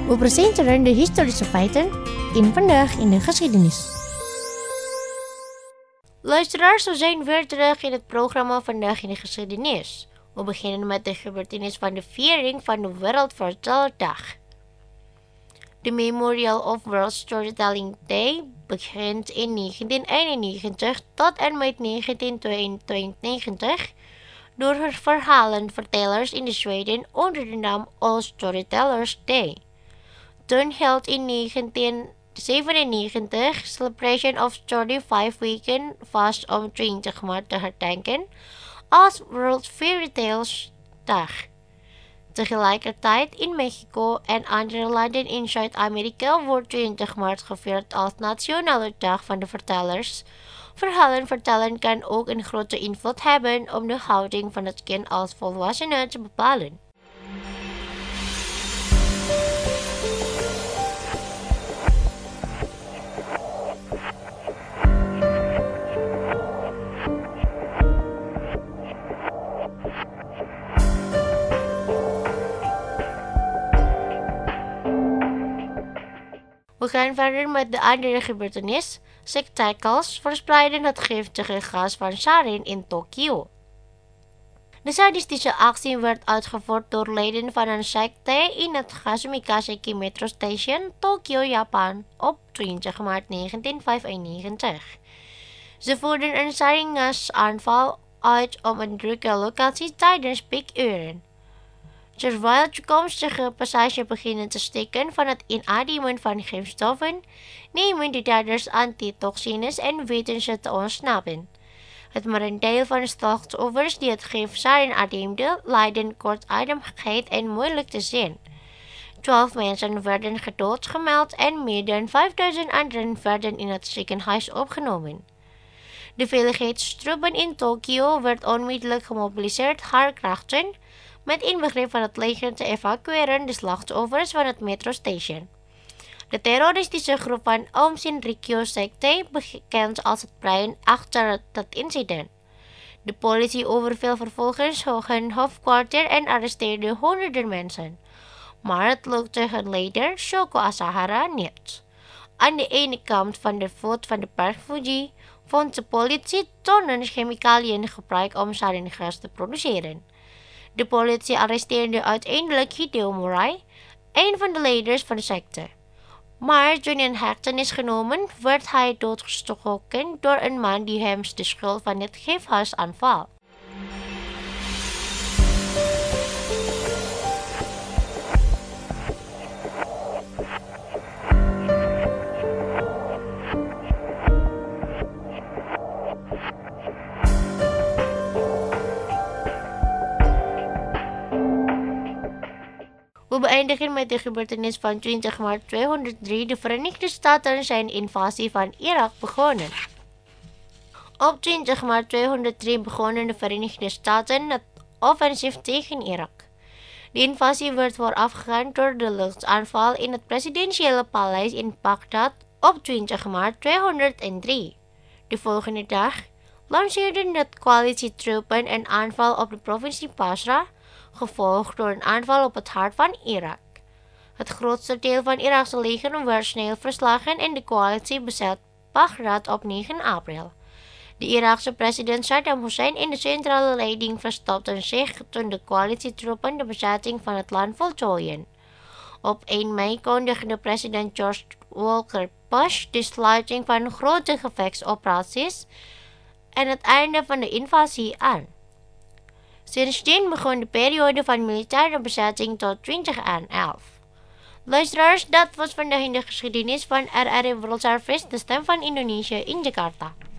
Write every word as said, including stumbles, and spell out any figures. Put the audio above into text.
We presenteren de historische feiten in Vandaag in de Geschiedenis. Luisteraars, we zijn weer terug in het programma Vandaag in de Geschiedenis. We beginnen met de gebeurtenis van de viering van de Wereldverteldag. De Memorial of World Storytelling Day begint in negentien eenennegentig tot en met negentien tweeënnegentig door verhalenvertellers in Zweden onder de naam All Storytellers Day. Toen held in negentien zevenennegentig Celebration of Story vijf weken vast om twintig maart te herdenken als World Fairy Tales Dag. Tegelijkertijd in Mexico en andere landen in Zuid-Amerika wordt twintig maart gevierd als Nationale Dag van de Vertellers. Verhalen vertellen kan ook een grote invloed hebben om de houding van het kind als volwassene te bepalen. We gaan verder met de andere gebeurtenis. Sectakels verspreiden het giftige gas van sarin in Tokio. De sadistische actie werd uitgevoerd door leden van een secte in het Kazumikaseki Metro Station, Tokio, Japan, op twintig maart negentien vijfennegentig. Ze voerden een saringasaanval uit op een drukke locatie tijdens piekuren. Terwijl toekomstige passagiers beginnen te stikken van het inademen van gifstoffen, nemen de daders antitoxines en weten ze te ontsnappen. Het merendeel van de slachtoffers die het gif sarin ademden, lijden kortademigheid en moeilijk te zien. Twaalf mensen werden gedood gemeld en meer dan vijfduizend anderen werden in het ziekenhuis opgenomen. De veiligheidstroepen in Tokio werd onmiddellijk gemobiliseerd haar krachten, met inbegrip van het leger te evacueren de slachtoffers van het metrostation. De terroristische groep van Aum Shinrikyo-secte, bekend als het brein achter dat incident. De politie overviel vervolgens hun hoofdkwartier en arresteerde honderden mensen. Maar het lukte hun leider, Shoko Asahara, niet. Aan de ene kant van de voet van de berg Fuji vond de politie tonnen chemicaliën gebruikt om saringas te produceren. De politie arresteerde uiteindelijk Hideo Murai, een van de leiders van de secte. Maar toen in hechtenis genomen, werd hij doodgestoken door een man die hem de schuld van het gifhuis aanval. We beëindigen met de gebeurtenis van twintig maart tweehonderddrie. De Verenigde Staten zijn invasie van Irak begonnen. Op twintig maart tweehonderddrie begonnen de Verenigde Staten het offensief tegen Irak. De invasie werd voorafgegaan door de luchtaanval in het presidentiële paleis in Bagdad op twintig maart tweehonderddrie. De volgende dag lanceerden de coalitietroepen een aanval op de provincie Basra, gevolgd door een aanval op het hart van Irak. Het grootste deel van Irakse leger werd snel verslagen en de coalitie bezet Bagdad op negen april. De Iraakse president Saddam Hussein en de centrale leiding verstopten zich toen de coalitietroepen de bezetting van het land voltooien. Op één mei kondigde president George Walker Bush de sluiting van grote gevechtsoperaties en het einde van de invasie aan. Sindsdien begon de periode van militaire bezetting tot twintig elf. Luisteraars, dat was vandaag in de geschiedenis van R R I World Service, de stem van Indonesië in Jakarta.